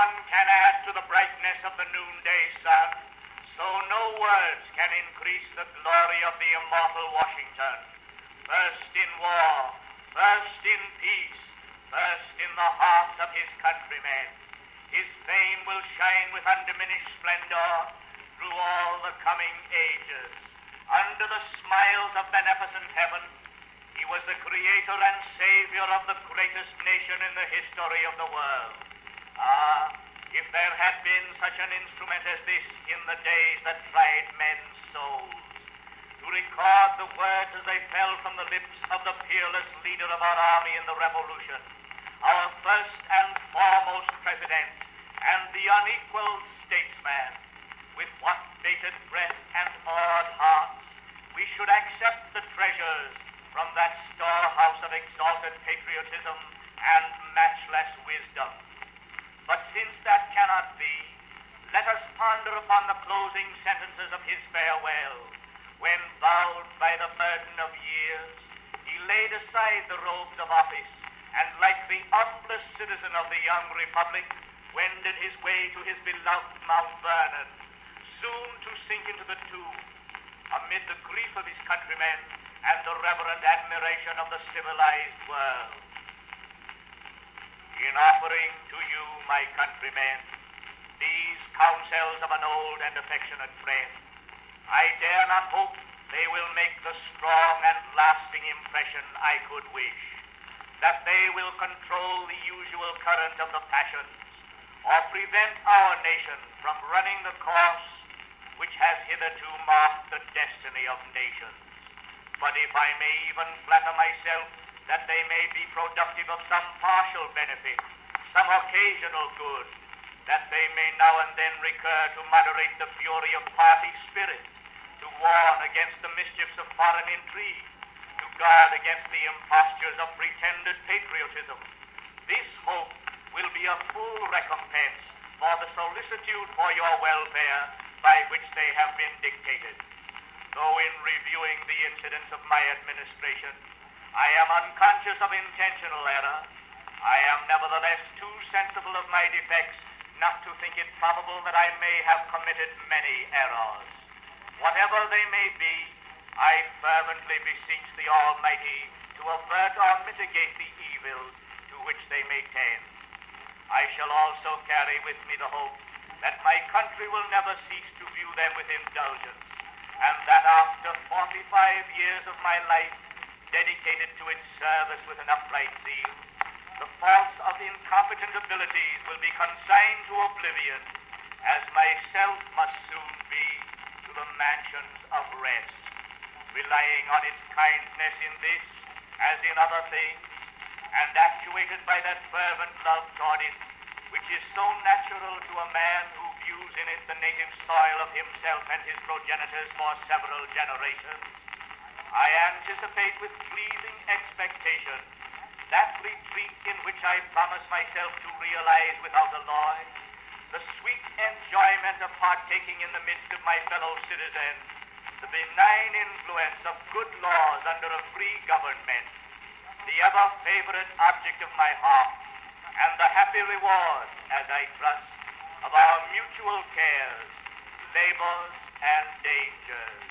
one can add to the brightness of the noonday sun, so no words can increase the glory of the immortal Washington. First in war, first in peace, first in the hearts of his countrymen. His fame will shine with undiminished splendor through all the coming ages. Under the smiles of beneficent heaven, he was the creator and savior of the greatest nation in the history of the world. Ah, if there had been such an instrument as this in the days that tried men's souls, to record the words as they fell from the lips of the peerless leader of our army in the Revolution, our first and foremost president, and the unequaled statesman, with what bated breath and awed hearts we should accept the treasures from that storehouse of exalted patriotism and matchless wisdom. But since that cannot be, let us ponder upon the closing sentences of his farewell, when, bowed by the burden of years, he laid aside the robes of office, and like the humblest citizen of the young republic, wended his way to his beloved Mount Vernon, soon to sink into the tomb, amid the grief of his countrymen and the reverent admiration of the civilized world. In offering to you, my countrymen, these counsels of an old and affectionate friend, I dare not hope they will make the strong and lasting impression I could wish, that they will control the usual current of the passions, or prevent our nation from running the course which has hitherto marked the destiny of nations. But if I may even flatter myself that they may be productive of some partial benefit, some occasional good, that they may now and then recur to moderate the fury of party spirit, to warn against the mischiefs of foreign intrigue, to guard against the impostures of pretended patriotism, this hope will be a full recompense for the solicitude for your welfare by which they have been dictated. Though in reviewing the incidents of my administration, I am unconscious of intentional error, I am nevertheless too sensible of my defects not to think it probable that I may have committed many errors. Whatever they may be, I fervently beseech the Almighty to avert or mitigate the evil to which they may tend. I shall also carry with me the hope that my country will never cease to view them with indulgence, and that after 45 years of my life dedicated to its service with an upright zeal, the faults of incompetent abilities will be consigned to oblivion, as myself must soon be to the mansions of rest, relying on its kindness in this as in other things, and actuated by that fervent love toward it which is so natural to a man who views in it the native soil of himself and his progenitors for several generations. I anticipate with pleasing expectation that retreat in which I promise myself to realize without alloy the sweet enjoyment of partaking in the midst of my fellow citizens the benign influence of good laws under a free government, the ever-favorite object of my heart, and the happy reward, as I trust, of our mutual cares, labors, and dangers.